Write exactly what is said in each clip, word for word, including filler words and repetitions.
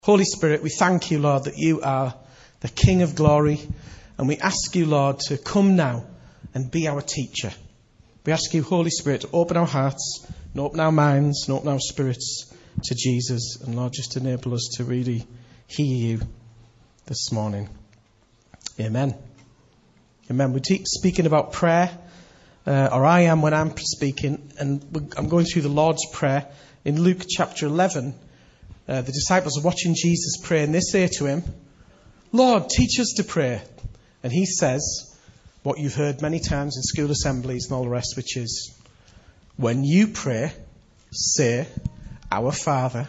Holy Spirit, we thank you, Lord, that you are the King of glory. And we ask you, Lord, to come now and be our teacher. We ask you, Holy Spirit, to open our hearts and open our minds and open our spirits to Jesus. And Lord, just enable us to really hear you this morning. Amen. Amen. We keep speaking about prayer, uh, or I am when I'm speaking. And I'm going through the Lord's Prayer in Luke chapter eleven. Uh, the disciples are watching Jesus pray, and they say to him, Lord, teach us to pray. And he says what you've heard many times in school assemblies and all the rest, which is, when you pray, say, Our Father,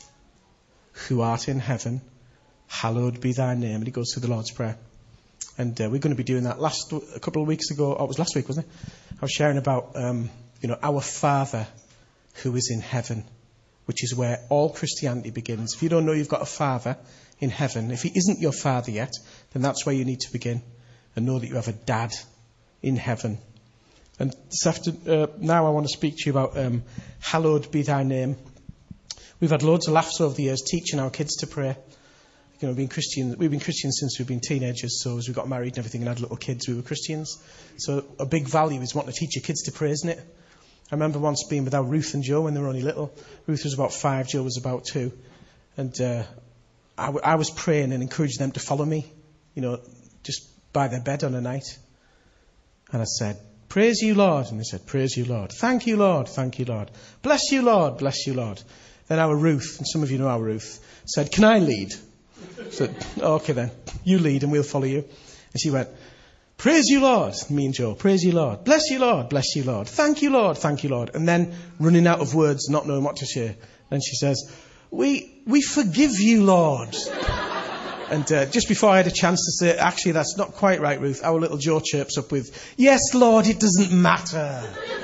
who art in heaven, hallowed be thy name. And he goes through the Lord's Prayer. And uh, we're going to be doing that. Last a couple of weeks ago, oh, it was last week, wasn't it? I was sharing about, um, you know, our Father who is in heaven, which is where all Christianity begins. If you don't know you've got a Father in heaven, if he isn't your Father yet, then that's where you need to begin and know that you have a Dad in heaven. And this after, uh, now I want to speak to you about um, hallowed be thy name. We've had loads of laughs over the years teaching our kids to pray. You know, being Christian, we've been Christians since we've been teenagers, so as we got married and everything and had little kids, we were Christians. So a big value is wanting to teach your kids to pray, isn't it? I remember once being with our Ruth and Joe when they were only little. Ruth was about five, Joe was about two. And uh, I, w- I was praying and encouraging them to follow me, you know, just by their bed on a night. And I said, praise you, Lord. And they said, praise you, Lord. Thank you, Lord. Thank you, Lord. Bless you, Lord. Bless you, Lord. Then our Ruth, and some of you know our Ruth, said, can I lead? I said, oh, okay then, you lead and we'll follow you. And she went, praise you, Lord. Me and Joe, praise you, Lord. Bless you, Lord. Bless you, Lord. Thank you, Lord. Thank you, Lord. And then running out of words, not knowing what to say. Then she says, we we forgive you, Lord. And uh, just before I had a chance to say, actually, that's not quite right, Ruth, our little Joe chirps up with, yes, Lord, it doesn't matter.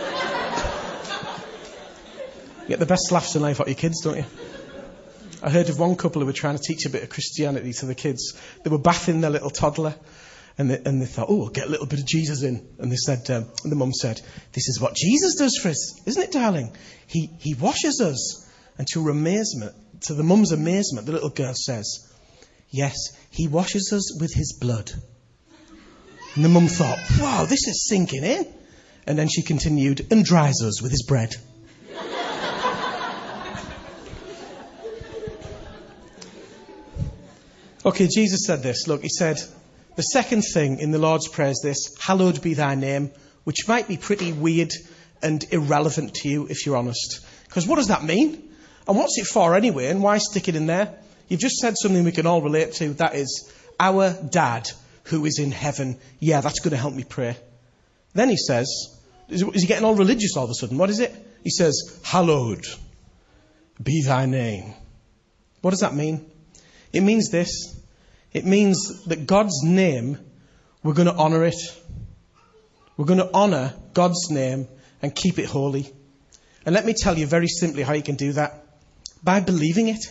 You get the best laughs in life out of your kids, don't you? I heard of one couple who were trying to teach a bit of Christianity to the kids. They were bathing their little toddler. And they, and they thought, oh, we'll get a little bit of Jesus in. And they said, um, and the mum said, this is what Jesus does for us, isn't it, darling? He he washes us. And to her amazement, to the mum's amazement, the little girl says, yes, he washes us with his blood. And the mum thought, wow, this is sinking in. And then she continued, and dries us with his bread. Okay, Jesus said this. Look, he said, the second thing in the Lord's Prayer is this, hallowed be thy name, which might be pretty weird and irrelevant to you if you're honest. Because what does that mean? And what's it for anyway? And why stick it in there? You've just said something we can all relate to. That is, our Dad who is in heaven. Yeah, that's going to help me pray. Then he says, is he getting all religious all of a sudden? What is it? He says, hallowed be thy name. What does that mean? It means this. It means that God's name, we're going to honour it. We're going to honour God's name and keep it holy. And let me tell you very simply how you can do that. By believing it.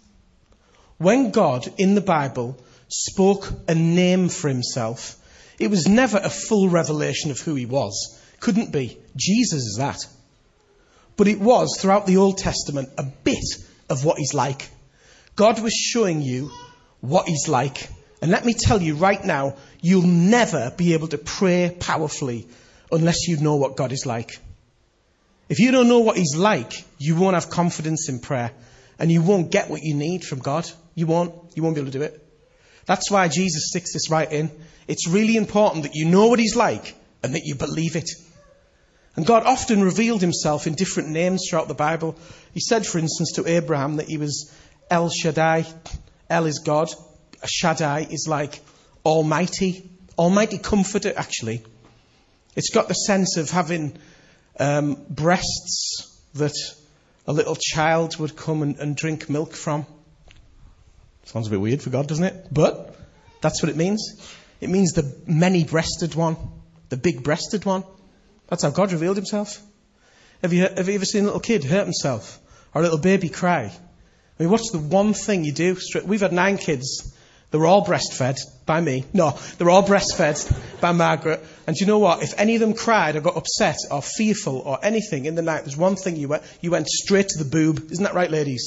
When God, in the Bible, spoke a name for himself, it was never a full revelation of who he was. Couldn't be. Jesus is that. But it was, throughout the Old Testament, a bit of what he's like. God was showing you what he's like. And let me tell you right now, you'll never be able to pray powerfully unless you know what God is like. If you don't know what he's like, you won't have confidence in prayer. And you won't get what you need from God. You won't. You won't be able to do it. That's why Jesus sticks this right in. It's really important that you know what he's like and that you believe it. And God often revealed himself in different names throughout the Bible. He said, for instance, to Abraham that he was El Shaddai. El is God. Shaddai is like Almighty. Almighty Comforter, actually. It's got the sense of having um, breasts that a little child would come and, and drink milk from. Sounds a bit weird for God, doesn't it? But that's what it means. It means the many-breasted one. The big-breasted one. That's how God revealed himself. Have you, have you ever seen a little kid hurt himself? Or a little baby cry? I mean, what's the one thing you do? We've had nine kids. They were all breastfed by me. No, they were all breastfed by Margaret. And do you know what? If any of them cried or got upset or fearful or anything in the night, there's one thing you went, you went straight to the boob. Isn't that right, ladies?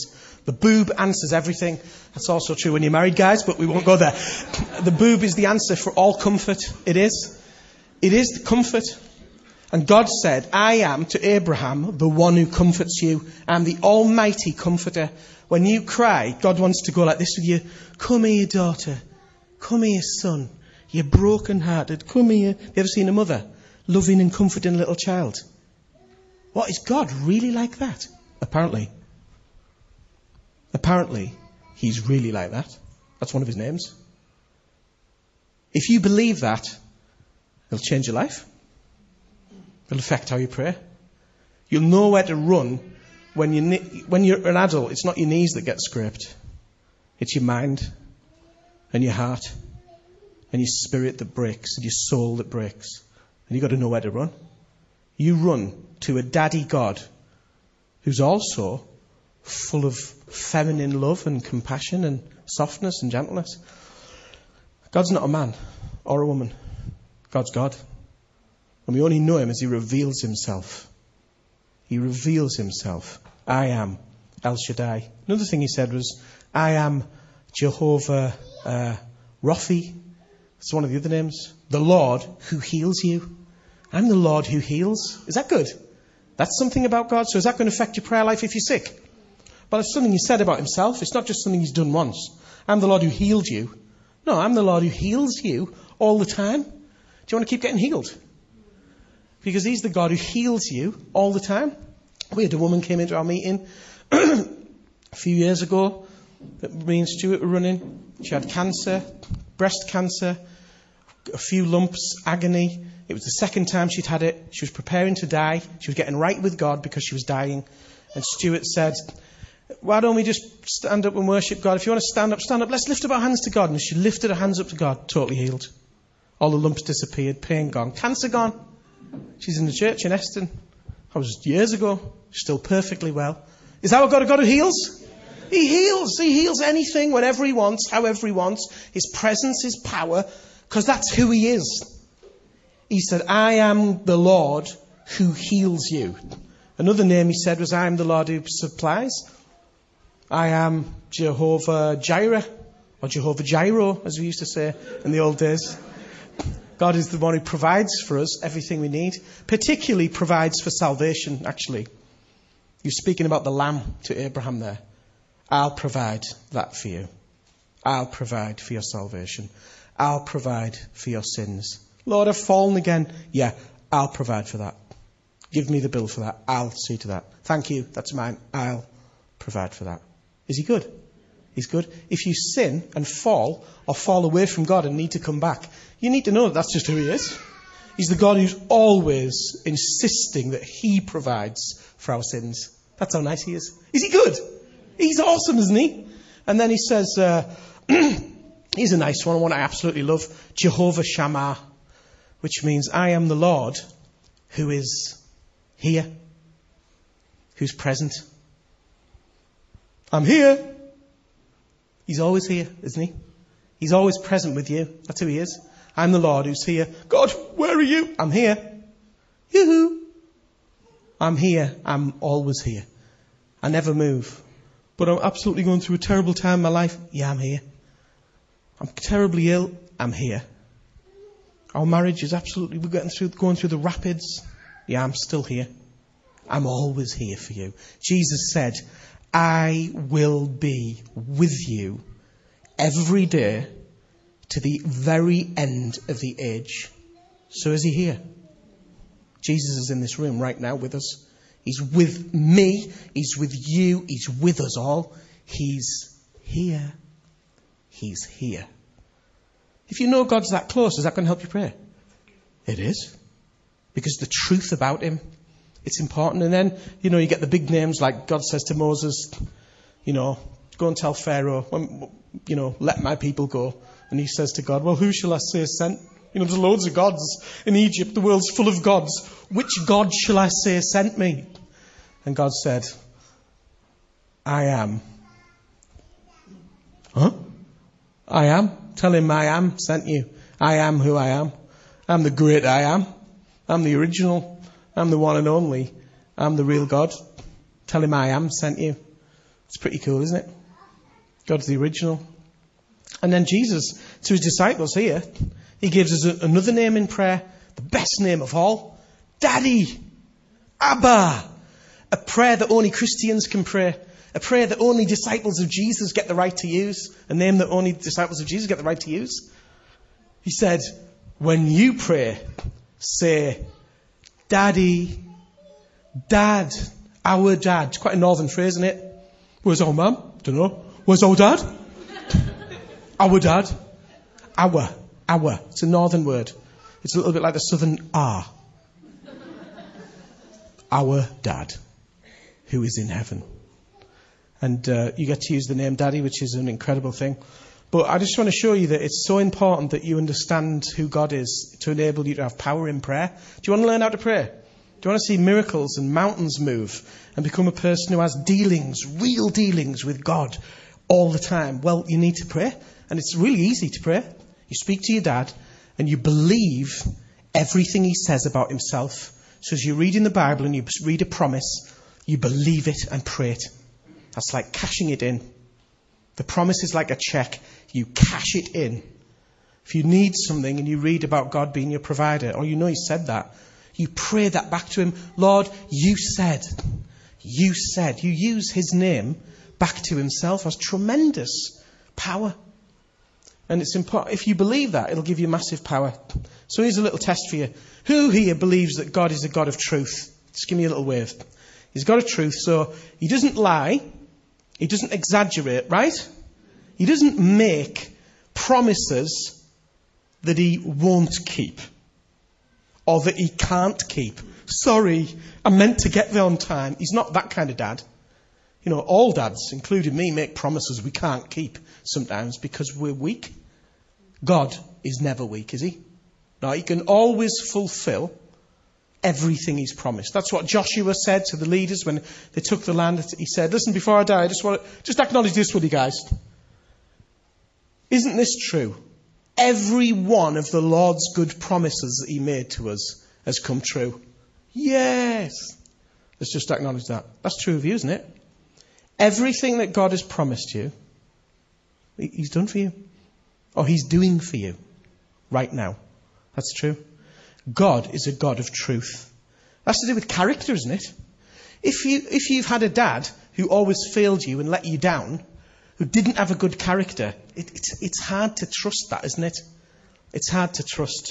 The boob answers everything. That's also true when you're married, guys, but we won't go there. The boob is the answer for all comfort. It is. It is the comfort. And God said, I am to Abraham the one who comforts you. I'm the almighty comforter. When you cry, God wants to go like this with you. Come here, daughter. Come here, son. You're broken-hearted. Come here. Have you ever seen a mother loving and comforting a little child? What, is God really like that? Apparently. Apparently, he's really like that. That's one of his names. If you believe that, it'll change your life. It'll affect how you pray. You'll know where to run when, you, when you're an adult. It's not your knees that get scraped. It's your mind and your heart and your spirit that breaks and your soul that breaks. And you've got to know where to run. You run to a daddy God who's also full of feminine love and compassion and softness and gentleness. God's not a man or a woman. God's God. And we only know him as he reveals himself. He reveals himself. I am El Shaddai. Another thing he said was, I am Jehovah uh, Raphi. That's one of the other names. The Lord who heals you. I'm the Lord who heals. Is that good? That's something about God. So is that going to affect your prayer life if you're sick? But it's something he said about himself. It's not just something he's done once. I'm the Lord who healed you. No, I'm the Lord who heals you all the time. Do you want to keep getting healed? Because he's the God who heals you all the time. We had a woman came into our meeting a few years ago that me and Stuart were running. She had cancer, breast cancer, a few lumps, agony. It was the second time she'd had it. She was preparing to die. She was getting right with God because she was dying. And Stuart said, why don't we just stand up and worship God? If you want to stand up, stand up. Let's lift up our hands to God. And she lifted her hands up to God, totally healed. All the lumps disappeared, pain gone, cancer gone. She's in the church in Eston. That was years ago. Still perfectly well. Is that what God, a God who heals? He heals. He heals anything, whenever he wants, however he wants. His presence, his power, because that's who he is. He said, I am the Lord who heals you. Another name he said was, I am the Lord who supplies. I am Jehovah Jireh, or Jehovah Jireh, as we used to say in the old days. God is the one who provides for us everything we need. Particularly provides for salvation, actually. You're speaking about the lamb to Abraham there. I'll provide that for you. I'll provide for your salvation. I'll provide for your sins. Lord, I've fallen again. Yeah, I'll provide for that. Give me the bill for that. I'll see to that. Thank you. That's mine. I'll provide for that. Is he good? He's good. If you sin and fall or fall away from God and need to come back, you need to know that that's just who he is. He's the God who's always insisting that he provides for our sins. That's how nice he is. Is he good? He's awesome, isn't he? And then he says, uh, here's a nice one, one I absolutely love. Jehovah Shammah, which means I am the Lord who is here, who's present. I'm here. He's always here, isn't he? He's always present with you. That's who he is. I'm the Lord who's here. God, where are you? I'm here. Yoo-hoo. I'm here. I'm always here. I never move. But I'm absolutely going through a terrible time in my life. Yeah, I'm here. I'm terribly ill. I'm here. Our marriage is absolutely, we're getting through, going through the rapids. Yeah, I'm still here. I'm always here for you. Jesus said, I will be with you every day to the very end of the age. So is he here? Jesus is in this room right now with us. He's with me. He's with you. He's with us all. He's here. He's here. If you know God's that close, is that going to help you pray? It is. Because the truth about him, it's important. And then, you know, you get the big names like God says to Moses, you know, go and tell Pharaoh, you know, let my people go. And he says to God, well, who shall I say sent? You know, there's loads of gods in Egypt. The world's full of gods. Which God shall I say sent me? And God said, I am. Huh? I am. Tell him I am sent you. I am who I am. I'm the great I am. I'm the original. I'm the one and only. I'm the real God. Tell him I am sent you. It's pretty cool, isn't it? God's the original. And then Jesus, to his disciples here, he gives us a, another name in prayer, the best name of all, Daddy, Abba. A prayer that only Christians can pray. A prayer that only disciples of Jesus get the right to use. A name that only disciples of Jesus get the right to use. He said, when you pray, say, Daddy, Dad, our dad. It's quite a northern phrase, isn't it? Where's our mum? Don't know. Where's our dad? Our dad. Our. Our. It's a northern word. It's a little bit like the southern R. Our dad, who is in heaven. And uh, you get to use the name Daddy, which is an incredible thing. But I just want to show you that it's so important that you understand who God is to enable you to have power in prayer. Do you want to learn how to pray? Do you want to see miracles and mountains move and become a person who has dealings, real dealings with God all the time? Well, you need to pray. And it's really easy to pray. You speak to your dad and you believe everything he says about himself. So as you read in the Bible and you read a promise, you believe it and pray it. That's like cashing it in. The promise is like a check. You cash it in. If you need something and you read about God being your provider, or you know he said that, you pray that back to him. Lord, you said, you said, you use his name back to himself as tremendous power. And it's important. If you believe that, it'll give you massive power. So here's a little test for you. Who here believes that God is a God of truth? Just give me a little wave. He's a God of truth, so he doesn't lie. He doesn't exaggerate, right? He doesn't make promises that he won't keep. Or that he can't keep. Sorry, I meant to get there on time. He's not that kind of dad. You know, all dads, including me, make promises we can't keep sometimes because we're weak. God is never weak, is he? No, he can always fulfill everything he's promised. That's what Joshua said to the leaders when they took the land. He said, listen, before I die, I just want to just acknowledge this with you guys. Isn't this true? Every one of the Lord's good promises that he made to us has come true. Yes. Let's just acknowledge that. That's true of you, isn't it? Everything that God has promised you, he's done for you. Or he's doing for you right now. That's true. God is a God of truth. That's to do with character, isn't it? If you, if you've had a dad who always failed you and let you down, who didn't have a good character, it, it's, it's hard to trust that, isn't it? It's hard to trust.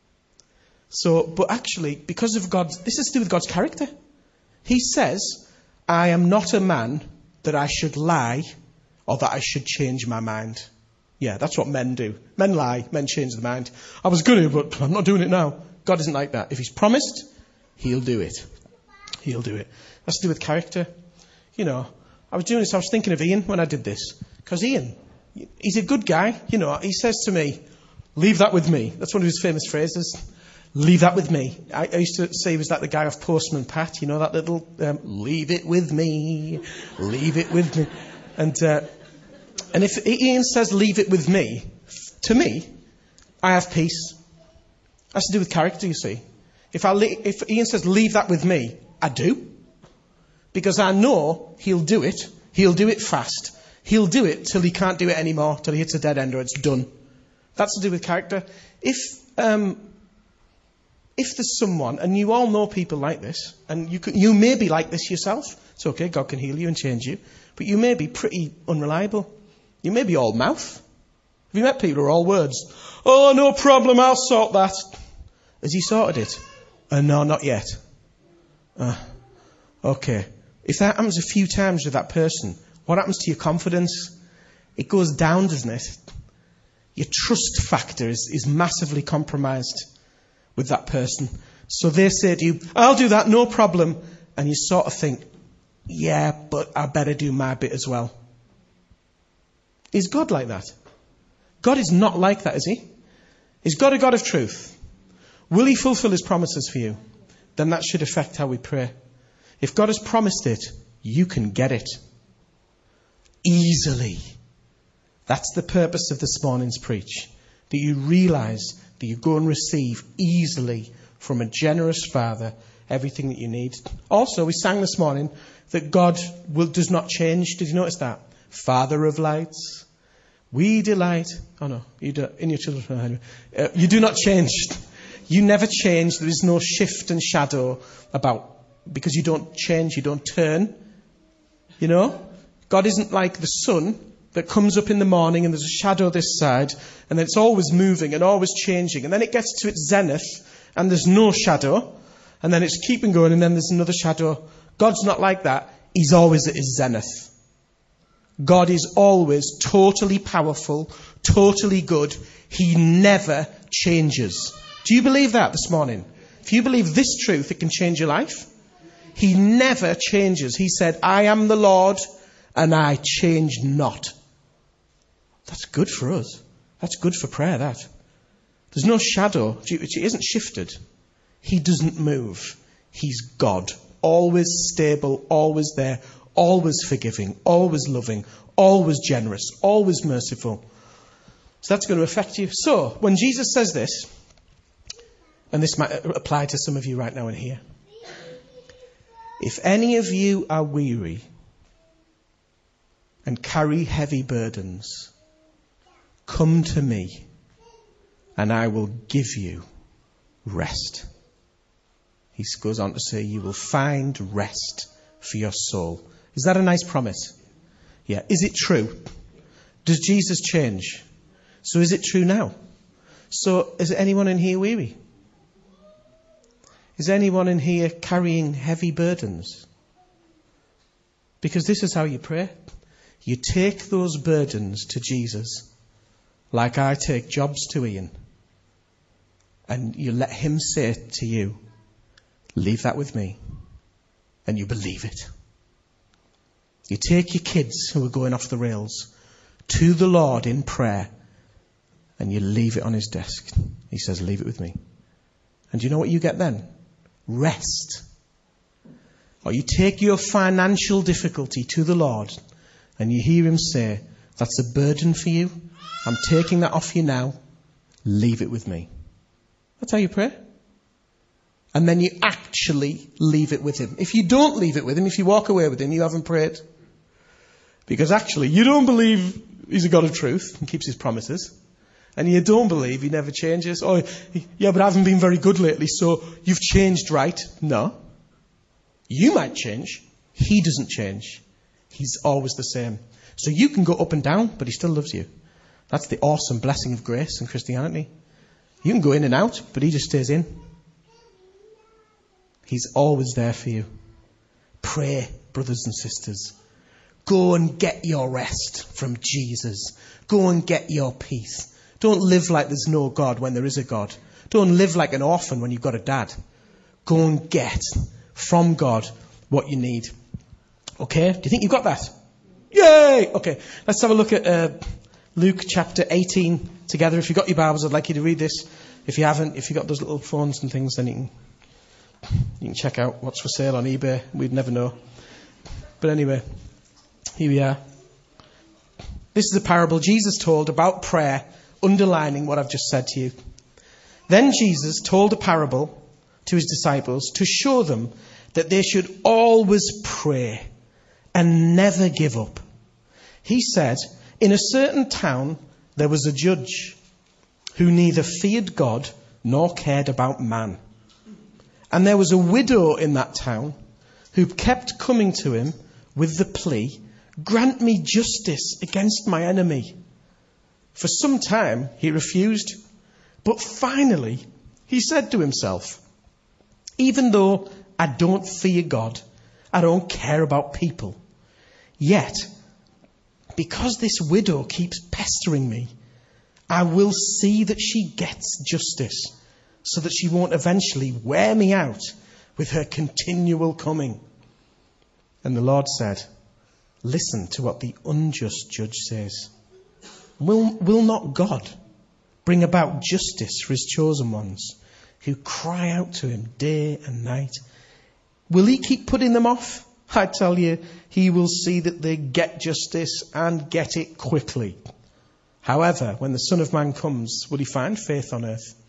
So, but actually, because of God's, this is to do with God's character. He says, I am not a man that I should lie or that I should change my mind. Yeah, that's what men do. Men lie, men change their mind. I was going to, but I'm not doing it now. God isn't like that. If he's promised, he'll do it. He'll do it. That's to do with character. You know, I was doing this, I was thinking of Ian when I did this. Because Ian, he's a good guy. You know, he says to me, leave that with me. That's one of his famous phrases. Leave that with me. I, I used to say he was like the guy off Postman Pat. You know, that little, um, leave it with me. Leave it with me. And, uh, and if Ian says, leave it with me, to me, I have peace. That's to do with character, you see. If, I le- if Ian says, leave that with me, I do. Because I know he'll do it. He'll do it fast. He'll do it till he can't do it anymore, till he hits a dead end or it's done. That's to do with character. If um, if there's someone, and you all know people like this, and you can, you may be like this yourself. It's okay, God can heal you and change you. But you may be pretty unreliable. You may be all mouth. Have you met people who are all words? Oh, no problem, I'll sort that. Has he sorted it? Uh, no, not yet. Uh, okay. If that happens a few times with that person, what happens to your confidence? It goes down, doesn't it? Your trust factor is, is massively compromised with that person. So they say to you, I'll do that, no problem. And you sort of think, yeah, but I better do my bit as well. Is God like that? God is not like that, is he? Is God a God of truth? Will he fulfill his promises for you? Then that should affect how we pray. If God has promised it, you can get it. Easily. That's the purpose of this morning's preach. That you realise that you go and receive easily from a generous Father everything that you need. Also, we sang this morning that God will, does not change. Did you notice that? Father of lights, we delight. Oh no, you do, in your children. Uh, you do not change. You never change. There is no shift and shadow about, because you don't change, you don't turn. You know? God isn't like the sun that comes up in the morning and there's a shadow this side and then it's always moving and always changing. And then it gets to its zenith and there's no shadow. And then it's keeping going and then there's another shadow. God's not like that. He's always at his zenith. God is always totally powerful, totally good. He never changes. Do you believe that this morning? If you believe this truth, it can change your life. He never changes. He said, I am the Lord and I change not. That's good for us. That's good for prayer, that. There's no shadow. It isn't shifted. He doesn't move. He's God. Always stable, always there, always forgiving, always loving, always generous, always merciful. So that's going to affect you. So, when Jesus says this, and this might apply to some of you right now in here. If any of you are weary and carry heavy burdens, come to me and I will give you rest. He goes on to say, you will find rest for your soul. Is that a nice promise? Yeah. Is it true? Does Jesus change? So is it true now? So is anyone in here weary? Is anyone in here carrying heavy burdens? Because this is how you pray. You take those burdens to Jesus, like I take jobs to Ian. And you let him say to you, leave that with me. And you believe it. You take your kids who are going off the rails to the Lord in prayer. And you leave it on his desk. He says, leave it with me. And do you know what you get then? Rest. Or you take your financial difficulty to the Lord and you hear him say, that's a burden for you. I'm taking that off you now. Leave it with me. That's how you pray. And then you actually leave it with him. If you don't leave it with him, if you walk away with him, you haven't prayed. Because actually, you don't believe he's a God of truth and keeps his promises. And you don't believe he never changes. Oh, yeah, but I haven't been very good lately, so you've changed, right? No. You might change. He doesn't change. He's always the same. So you can go up and down, but he still loves you. That's the awesome blessing of grace in Christianity. You can go in and out, but he just stays in. He's always there for you. Pray, brothers and sisters. Go and get your rest from Jesus. Go and get your peace. Don't live like there's no God when there is a God. Don't live like an orphan when you've got a dad. Go and get from God what you need. Okay? Do you think you've got that? Yay! Okay, let's have a look at uh, Luke chapter eighteen together. If you've got your Bibles, I'd like you to read this. If you haven't, if you've got those little phones and things, then you can, you can check out what's for sale on eBay. We'd never know. But anyway, here we are. This is a parable Jesus told about prayer, underlining what I've just said to you. Then Jesus told a parable to his disciples to show them that they should always pray and never give up. He said, in a certain town there was a judge who neither feared God nor cared about man. And there was a widow in that town who kept coming to him with the plea, grant me justice against my enemy. For some time he refused, but finally he said to himself, even though I don't fear God, I don't care about people, yet because this widow keeps pestering me, I will see that she gets justice, so that she won't eventually wear me out with her continual coming. And the Lord said, listen to what the unjust judge says. Will, will not God bring about justice for his chosen ones who cry out to him day and night? Will he keep putting them off? I tell you, he will see that they get justice and get it quickly. However, when the Son of Man comes, will he find faith on earth?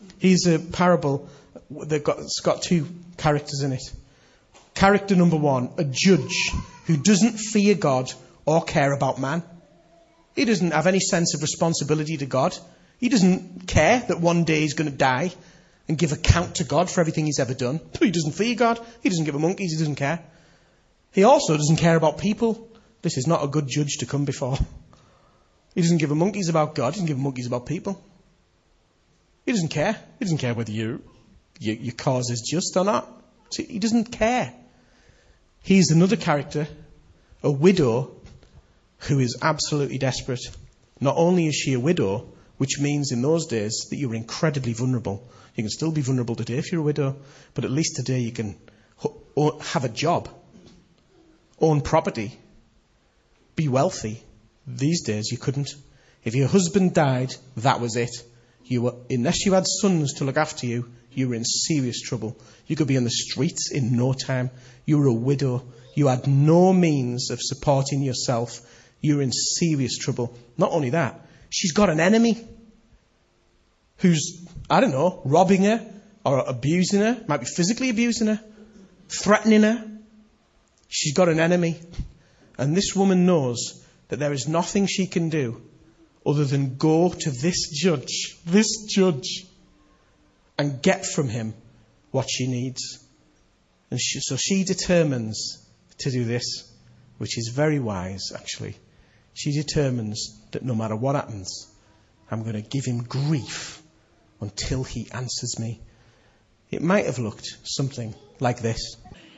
Here's a parable that got, it's got two characters in it. Character number one, a judge who doesn't fear God or care about man. He doesn't have any sense of responsibility to God. He doesn't care that one day he's going to die and give account to God for everything he's ever done. He doesn't fear God. He doesn't give a monkeys. He doesn't care. He also doesn't care about people. This is not a good judge to come before. He doesn't give a monkeys about God. He doesn't give a monkeys about people. He doesn't care. He doesn't care whether you, you, your cause is just or not. See, he doesn't care. He's another character, a widow who is absolutely desperate. Not only is she a widow, which means in those days that you were incredibly vulnerable. You can still be vulnerable today if you're a widow, but at least today you can ho- have a job, own property, be wealthy. These days you couldn't. If your husband died, that was it. You were, unless you had sons to look after you, you were in serious trouble. You could be on the streets in no time. You were a widow. You had no means of supporting yourself. You were in serious trouble. Not only that, she's got an enemy who's, I don't know, robbing her or abusing her, might be physically abusing her, threatening her. She's got an enemy. And this woman knows that there is nothing she can do other than go to this judge, this judge, and get from him what she needs. And she, so she determines to do this, which is very wise, actually. She determines that no matter what happens, I'm going to give him grief until he answers me. It might have looked something like this.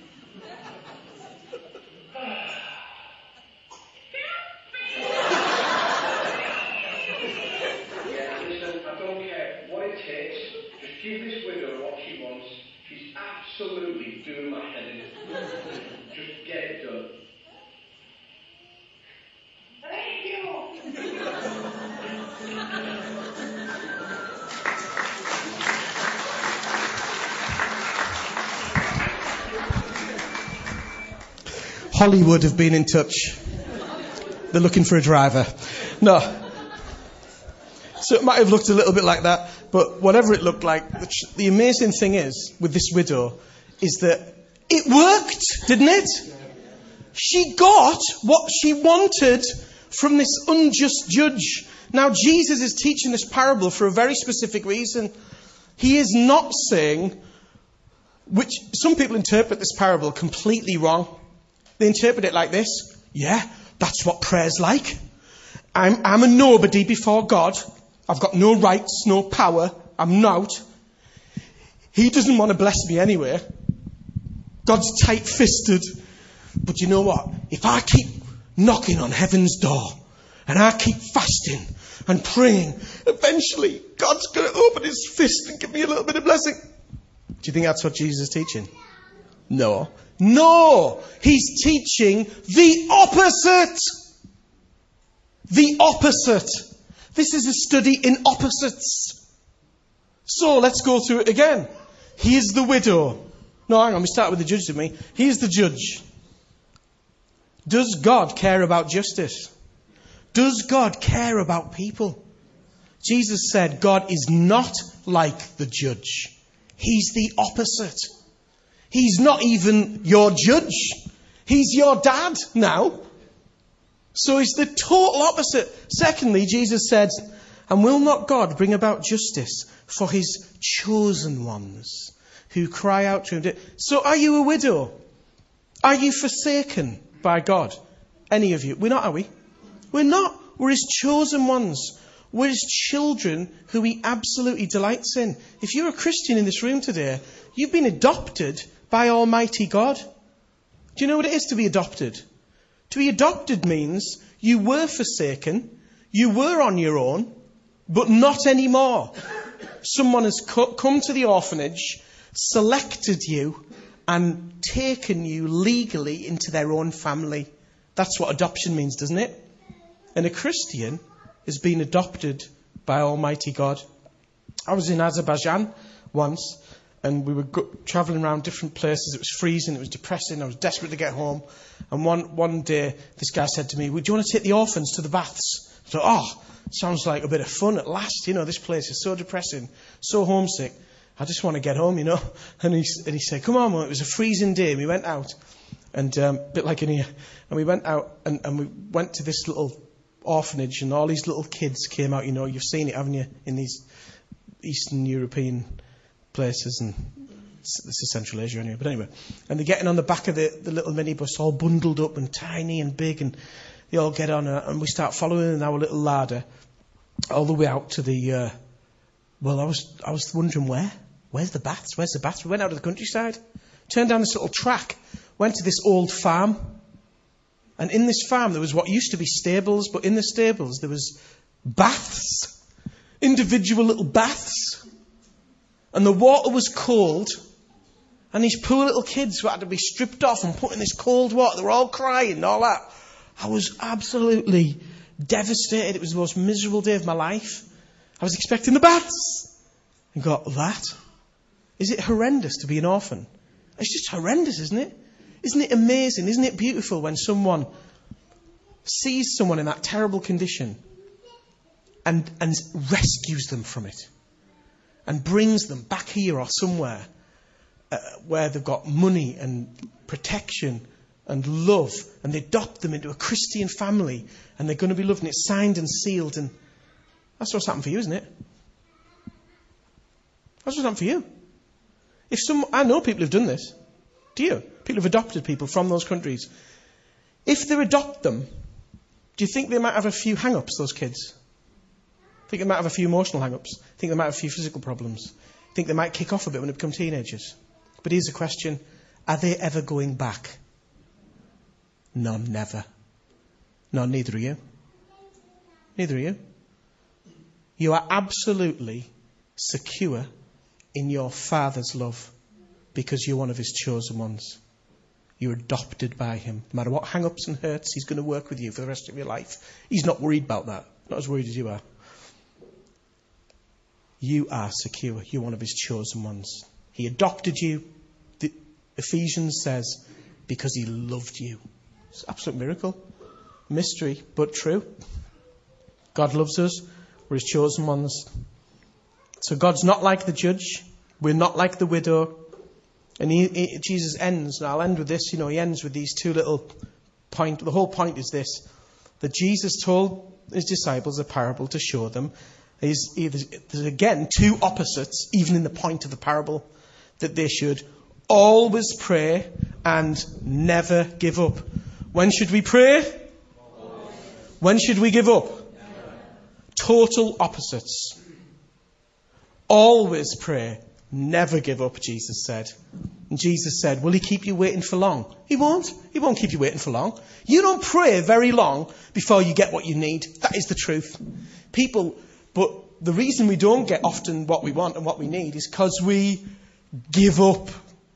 Give this widow what she wants. She's absolutely doing my head in. Just get it done. Thank you. Hollywood have been in touch. They're looking for a driver. No. So it might have looked a little bit like that, but whatever it looked like, the, the amazing thing is, with this widow, is that it worked, didn't it? She got what she wanted from this unjust judge. Now, Jesus is teaching this parable for a very specific reason. He is not saying, which some people interpret this parable completely wrong. They interpret it like this: yeah, that's what prayer's like. I'm, I'm a nobody before God. I've got no rights, no power. I'm not. He doesn't want to bless me anyway. God's tight-fisted. But you know what? If I keep knocking on heaven's door and I keep fasting and praying, eventually God's going to open his fist and give me a little bit of blessing. Do you think that's what Jesus is teaching? No. No! He's teaching the opposite. The opposite. This is a study in opposites. So let's go through it again. Here's the widow. No, hang on, we start with the judge, didn't we? Here's the judge. Does God care about justice? Does God care about people? Jesus said God is not like the judge. He's the opposite. He's not even your judge. He's your dad now. So he's the total opposite. Secondly, Jesus said, and will not God bring about justice for his chosen ones who cry out to him? So are you a widow? Are you forsaken by God? Any of you? We're not, are we? We're not. We're his chosen ones. We're his children who he absolutely delights in. If you're a Christian in this room today, you've been adopted by Almighty God. Do you know what it is to be adopted? To be adopted means you were forsaken, you were on your own, but not anymore. Someone has co- come to the orphanage, selected you, and taken you legally into their own family. That's what adoption means, doesn't it? And a Christian is being adopted by Almighty God. I was in Azerbaijan once, and we were go- travelling around different places. It was freezing, it was depressing, I was desperate to get home. And one, one day, this guy said to me, "Would you want to take the orphans to the baths?" I thought, oh, sounds like a bit of fun at last. You know, this place is so depressing, so homesick. I just want to get home, you know. And he, and he said, come on, Mum. It was a freezing day. And we went out, and um, a bit like in here. And we went out, and, and we went to this little orphanage, and all these little kids came out. You know, you've seen it, haven't you, in these Eastern European places, and this is Central Asia anyway. But anyway, and they're getting on the back of the, the little minibus, all bundled up and tiny and big, and they all get on, uh, and we start following our little ladder all the way out to the. Uh, well, I was I was wondering where. Where's the baths? Where's the baths? We went out to the countryside, turned down this little track, went to this old farm. And in this farm, there was what used to be stables, but in the stables, there was baths. Individual little baths. And the water was cold. And these poor little kids who had to be stripped off and put in this cold water, they were all crying and all that. I was absolutely devastated. It was the most miserable day of my life. I was expecting the baths. And got that. Is it horrendous to be an orphan? It's just horrendous, isn't it? Isn't it amazing? Isn't it beautiful when someone sees someone in that terrible condition and, and rescues them from it and brings them back here or somewhere uh, where they've got money and protection and love, and they adopt them into a Christian family and they're going to be loved and it's signed and sealed, and that's what's happened for you, isn't it? That's what's happened for you. If some, I know people who've done this. Do you? People have adopted people from those countries. If they adopt them, do you think they might have a few hang-ups, those kids? Think they might have a few emotional hang-ups? Think they might have a few physical problems? Think they might kick off a bit when they become teenagers? But here's the question. Are they ever going back? No, never. No, neither are you. Neither are you. You are absolutely secure in your Father's love because you're one of his chosen ones. You're adopted by him. No matter what hang-ups and hurts, he's going to work with you for the rest of your life. He's not worried about that. Not as worried as you are. You are secure. You're one of his chosen ones. He adopted you, the Ephesians says, because he loved you. It's an absolute miracle. Mystery, but true. God loves us. We're his chosen ones. So God's not like the judge. We're not like the widow. And he, he, Jesus ends, and I'll end with this, you know, he ends with these two little points. The whole point is this, that Jesus told his disciples a parable to show them. There's, there's again two opposites, even in the point of the parable, that they should always pray and never give up. When should we pray? Always. When should we give up? Never. Total opposites. Always pray, never give up, Jesus said. And Jesus said, will he keep you waiting for long? He won't. He won't keep you waiting for long. You don't pray very long before you get what you need. That is the truth. People, but the reason we don't get often what we want and what we need is because we give up.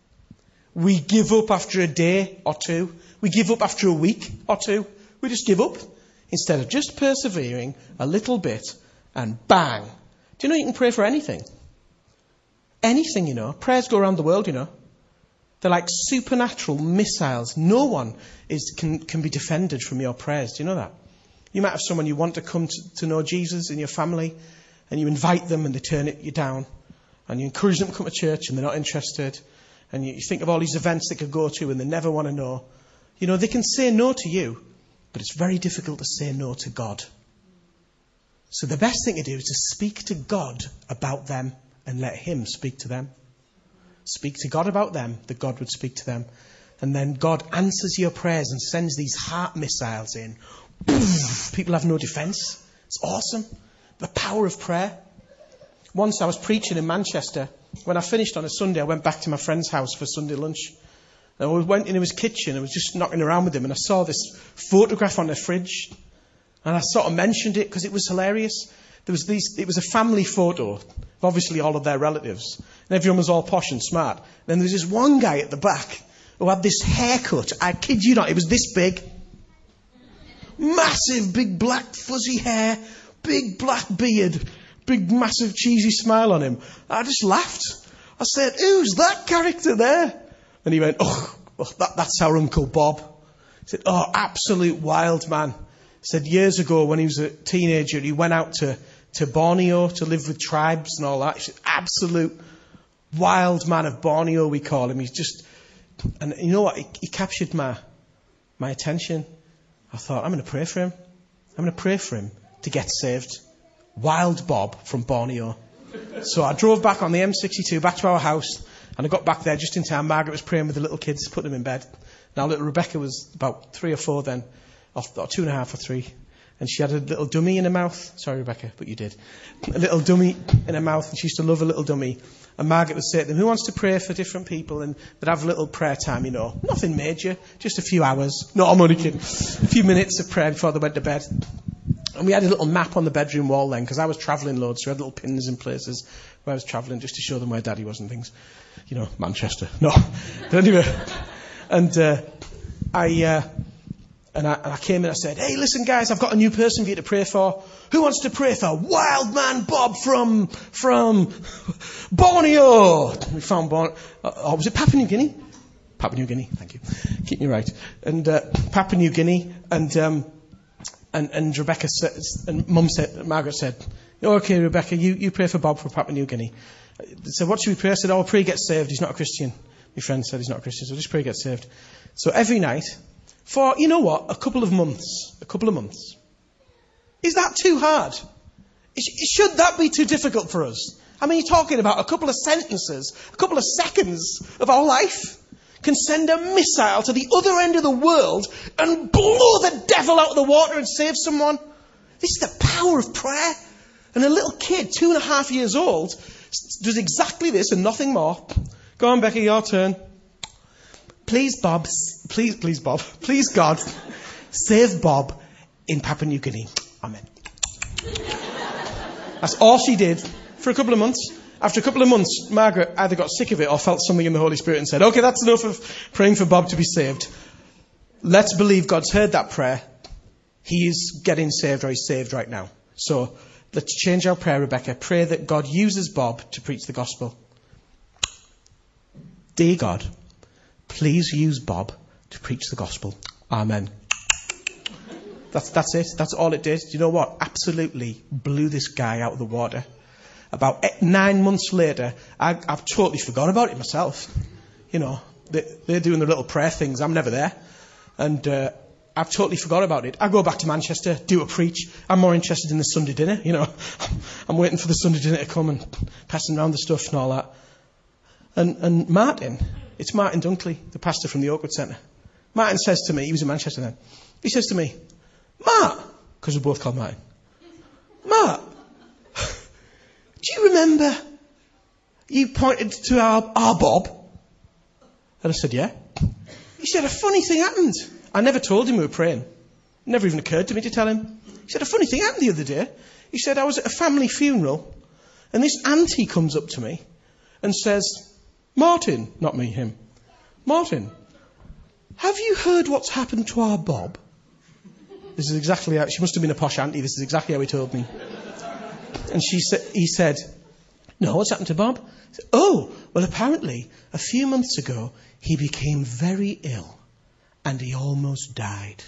We give up after a day or two. We give up after a week or two. We just give up instead of just persevering a little bit and bang. Do you know you can pray for anything? Anything, you know. Prayers go around the world, you know. They're like supernatural missiles. No one is can, can be defended from your prayers. Do you know that? You might have someone you want to come to, to know Jesus in your family, and you invite them and they turn it you down. And you encourage them to come to church and they're not interested. And you, you think of all these events they could go to and they never want to know. You know, they can say no to you, but it's very difficult to say no to God. So the best thing to do is to speak to God about them and let him speak to them. Speak to God about them, that God would speak to them. And then God answers your prayers and sends these heart missiles in. People have no defence. It's awesome. The power of prayer. Once I was preaching in Manchester. When I finished on a Sunday, I went back to my friend's house for Sunday lunch. And I went into his kitchen and was just knocking around with him. And I saw this photograph on the fridge. And I sort of mentioned it because it was hilarious. There was these, it was a family photo of obviously all of their relatives. And everyone was all posh and smart. And then there was this one guy at the back who had this haircut. I kid you not, it was this big. Massive, big, black, fuzzy hair. Big, black beard. Big, massive, cheesy smile on him. I just laughed. I said, who's that character there? And he went, oh, oh that, that's our Uncle Bob. He said, oh, absolute wild man. said years ago when he was a teenager, he went out to, to Borneo to live with tribes and all that. He's an absolute wild man of Borneo, we call him. He's just, and you know what? He, he captured my, my attention. I thought, I'm going to pray for him. I'm going to pray for him to get saved. Wild Bob from Borneo. So I drove back on the M sixty-two back to our house, and I got back there just in time. Margaret was praying with the little kids, putting them in bed. Now little Rebecca was about three or four then, or, or two and a half or three, and she had a little dummy in her mouth. Sorry, Rebecca, but you did. A little dummy in her mouth, and she used to love a little dummy. And Margaret would say to them, who wants to pray for different people? And they'd have a little prayer time, you know. Nothing major, just a few hours. No, I'm only kidding. A few minutes of prayer before they went to bed. And we had a little map on the bedroom wall then, because I was travelling loads, so we had little pins in places where I was travelling just to show them where Daddy was and things. You know, Manchester. No. But anyway. And uh, I, uh, and I and I came in and I said, hey, listen, guys, I've got a new person for you to pray for. Who wants to pray for Wild Man Bob from from Borneo? We found Borneo. Oh, was it Papua New Guinea? Papua New Guinea, thank you. Keep me right. And uh, Papua New Guinea, and um, and and Rebecca said, and Mum said, Margaret said, okay, Rebecca, you, you pray for Bob from Papua New Guinea. They said, what should we pray? I said, oh, pray he gets saved. He's not a Christian. My friend said he's not a Christian, so just pray he gets saved. So every night, for, you know what, a couple of months, a couple of months. Is that too hard? Should that be too difficult for us? I mean, you're talking about a couple of sentences, a couple of seconds of our life can send a missile to the other end of the world and blow the devil out of the water and save someone. This is the power of prayer. And a little kid, two and a half years old, does exactly this and nothing more. Go on, Becky, your turn. Please, Bob, please, please, Bob, please, God, save Bob in Papua New Guinea. Amen. That's all she did for a couple of months. After a couple of months, Margaret either got sick of it or felt something in the Holy Spirit and said, okay, that's enough of praying for Bob to be saved. Let's believe God's heard that prayer. He is getting saved, or he's saved right now. So let's change our prayer, Rebecca. Pray that God uses Bob to preach the gospel. Dear God, please use Bob to preach the gospel. Amen. That's that's it. That's all it did. Do you know what? Absolutely blew this guy out of the water. About eight, nine months later, I, I've totally forgot about it myself. You know, they, they're doing their little prayer things. I'm never there. And uh, I've totally forgot about it. I go back to Manchester, do a preach. I'm more interested in the Sunday dinner, you know. I'm waiting for the Sunday dinner to come and passing around the stuff and all that. And, and Martin, it's Martin Dunkley, the pastor from the Oakwood Centre. Martin says to me, he was in Manchester then, he says to me, Mark, because we're both called Martin, Mark, do you remember you pointed to our, our Bob? And I said, yeah. He said, a funny thing happened. I never told him we were praying. It never even occurred to me to tell him. He said, a funny thing happened the other day. He said, I was at a family funeral, and this auntie comes up to me and says, Martin, not me, him, Martin, have you heard what's happened to our Bob? This is exactly how, she must have been a posh auntie, this is exactly how he told me. And she sa- he said, no, what's happened to Bob? I said, oh, well, apparently, a few months ago, he became very ill, and he almost died.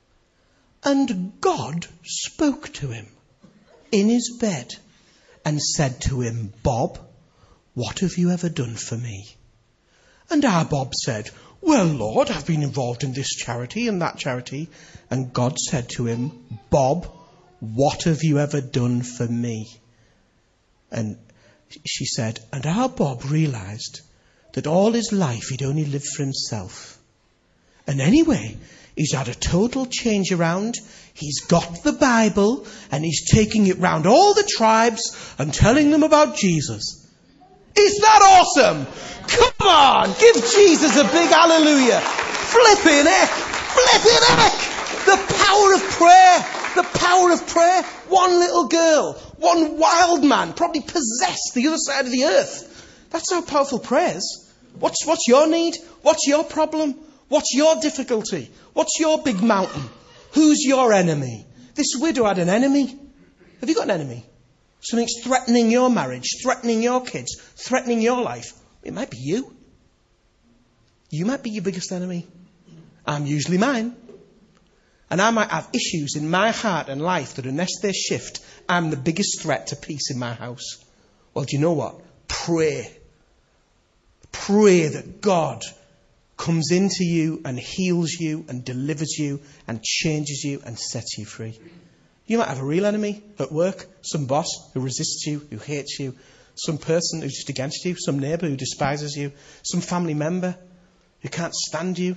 And God spoke to him in his bed and said to him, Bob, what have you ever done for me? And our Bob said, well, Lord, I've been involved in this charity and that charity. And God said to him, Bob, what have you ever done for me? And she said, and our Bob realised that all his life he'd only lived for himself. And anyway, he's had a total change around. He's got the Bible and he's taking it round all the tribes and telling them about Jesus. Is that awesome? Come on, give Jesus a big hallelujah. Flipping heck, flipping heck. The power of prayer, the power of prayer. One little girl, one wild man, probably possessed the other side of the earth. That's how powerful prayer is. What's, what's your need? What's your problem? What's your difficulty? What's your big mountain? Who's your enemy? This widow had an enemy. Have you got an enemy? Something's threatening your marriage, threatening your kids, threatening your life. It might be you. You might be your biggest enemy. I'm usually mine. And I might have issues in my heart and life that unless they shift, I'm the biggest threat to peace in my house. Well, do you know what? Pray. Pray that God comes into you and heals you and delivers you and changes you and sets you free. You might have a real enemy at work, some boss who resists you, who hates you, some person who's just against you, some neighbour who despises you, some family member who can't stand you.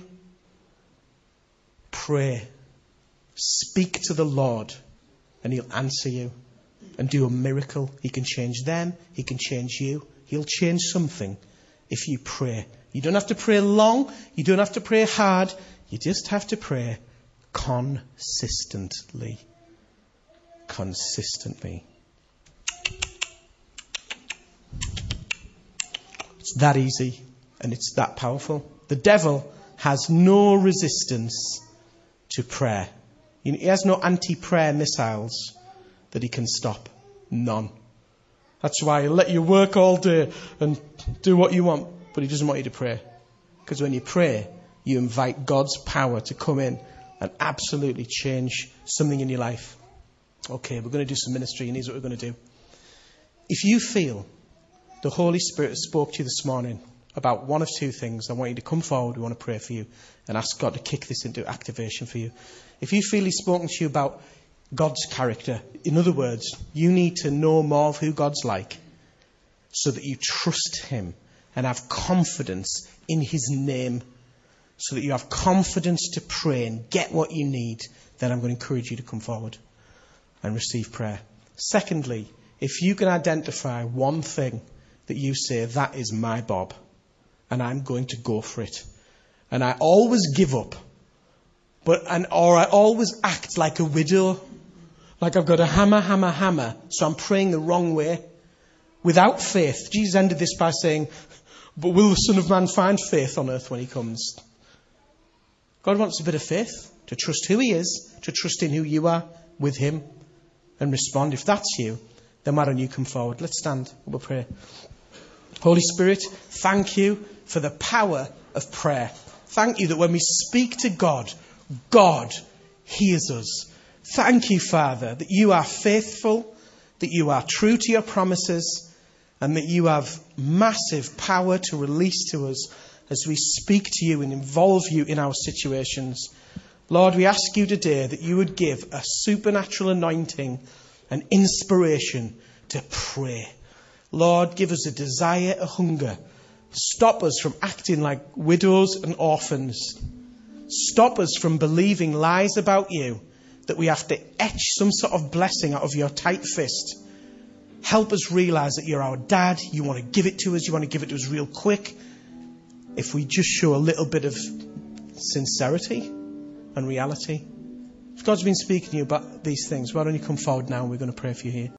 Pray. Speak to the Lord and he'll answer you and do a miracle. He can change them. He can change you. He'll change something if you pray. You don't have to pray long. You don't have to pray hard. You just have to pray consistently. Consistently. It's that easy and it's that powerful. The devil has no resistance to prayer. He has no anti-prayer missiles that he can stop. None. That's why he'll let you work all day and do what you want, but he doesn't want you to pray. Because when you pray, you invite God's power to come in and absolutely change something in your life. Okay, we're going to do some ministry, and here's what we're going to do. If you feel the Holy Spirit spoke to you this morning about one of two things, I want you to come forward. We want to pray for you and ask God to kick this into activation for you. If you feel he's spoken to you about God's character, in other words, you need to know more of who God's like so that you trust him and have confidence in his name, so that you have confidence to pray and get what you need, then I'm going to encourage you to come forward and receive prayer. Secondly, if you can identify one thing that you say, that is my Bob, and I'm going to go for it. And I always give up. But and or I always act like a widow. Like I've got a hammer, hammer, hammer. So I'm praying the wrong way. Without faith. Jesus ended this by saying, but will the Son of Man find faith on earth when he comes? God wants a bit of faith. To trust who he is. To trust in who you are with him. And respond. If that's you, then why don't you come forward? Let's stand. We'll pray. Holy Spirit, thank you for the power of prayer. Thank you that when we speak to God, God hears us. Thank you, Father, that you are faithful, that you are true to your promises, and that you have massive power to release to us as we speak to you and involve you in our situations. Lord, we ask you today that you would give a supernatural anointing and inspiration to pray. Lord, give us a desire, a hunger. Stop us from acting like widows and orphans. Stop us from believing lies about you, that we have to etch some sort of blessing out of your tight fist. Help us realise that you're our dad. You want to give it to us. You want to give it to us real quick. If we just show a little bit of sincerity and reality. If God's been speaking to you about these things, why don't you come forward now and we're going to pray for you here.